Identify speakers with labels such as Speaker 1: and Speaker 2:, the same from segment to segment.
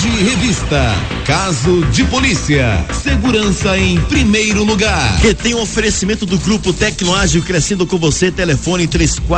Speaker 1: Revista. Caso de polícia. Segurança em primeiro lugar.
Speaker 2: Que tem um oferecimento do Grupo Tecnoágil, crescendo com você. Telefone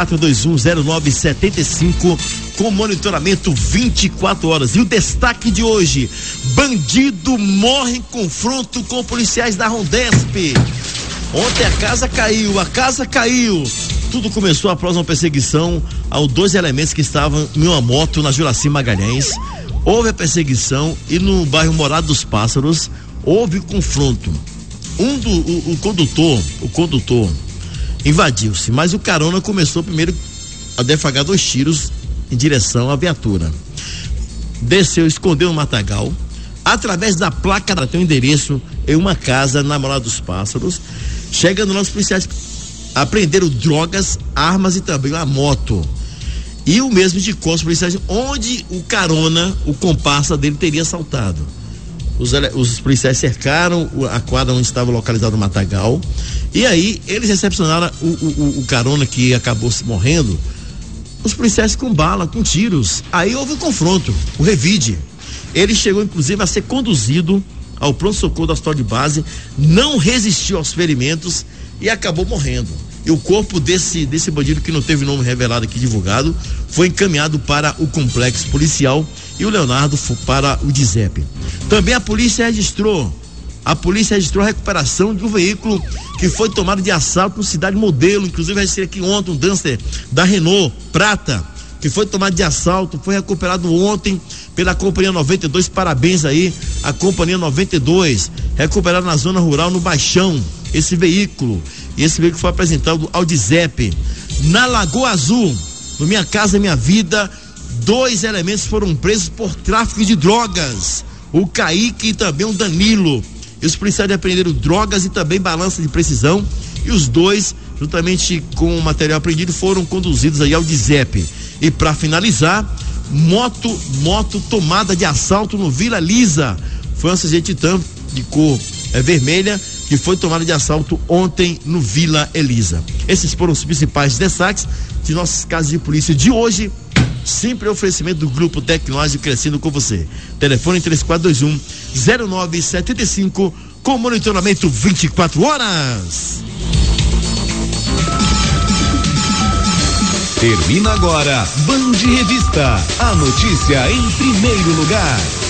Speaker 2: 34210975 com monitoramento 24 horas. E o destaque de hoje: bandido morre em confronto com policiais da Rondesp. Ontem a casa caiu. Tudo começou após uma perseguição aos dois elementos que estavam em uma moto na Juraci Magalhães. Houve a perseguição e no bairro Morado dos Pássaros houve confronto. O condutor invadiu-se, mas o carona começou primeiro a defagar 2 tiros em direção à viatura. Desceu, escondeu no matagal. Através da placa, tem um endereço em uma casa na Morada dos Pássaros. Chegando lá, os policiais apreenderam drogas, armas e também uma moto. E o mesmo de costas policiais, onde o carona, o comparsa dele, teria assaltado. Os policiais cercaram a quadra onde estava localizado o matagal. E aí eles recepcionaram o carona que acabou se morrendo. Os policiais com bala, com tiros. Aí houve um confronto, o revide. Ele chegou inclusive a ser conduzido ao pronto-socorro da hospital de base, não resistiu aos ferimentos e acabou morrendo. E o corpo desse bandido, que não teve nome revelado aqui, divulgado, foi encaminhado para o complexo policial e o Leonardo foi para o DIZEP. Também a polícia registrou a recuperação de um veículo que foi tomado de assalto no Cidade Modelo. Inclusive recebi aqui ontem um Duster da Renault Prata, que foi tomado de assalto, foi recuperado ontem pela Companhia 92, parabéns aí a Companhia 92, recuperado na zona rural, no Baixão, esse veículo foi apresentado ao DIZEP. Na Lagoa Azul, no Minha Casa Minha Vida, 2 elementos foram presos por tráfico de drogas, o Kaique e também o Danilo. E os policiais apreenderam drogas e também balança de precisão, e os 2, juntamente com o material apreendido, foram conduzidos aí ao DIZEP. E para finalizar, moto tomada de assalto no Vila Elisa. Foi um acidente Titan de cor vermelha que foi tomada de assalto ontem no Vila Elisa. Esses foram os principais destaques de nossos casos de polícia de hoje. Sempre oferecimento do Grupo Tecnoágil, crescendo com você. Telefone 34210975 com monitoramento 24 horas.
Speaker 1: Termina agora Band Revista, a notícia em primeiro lugar.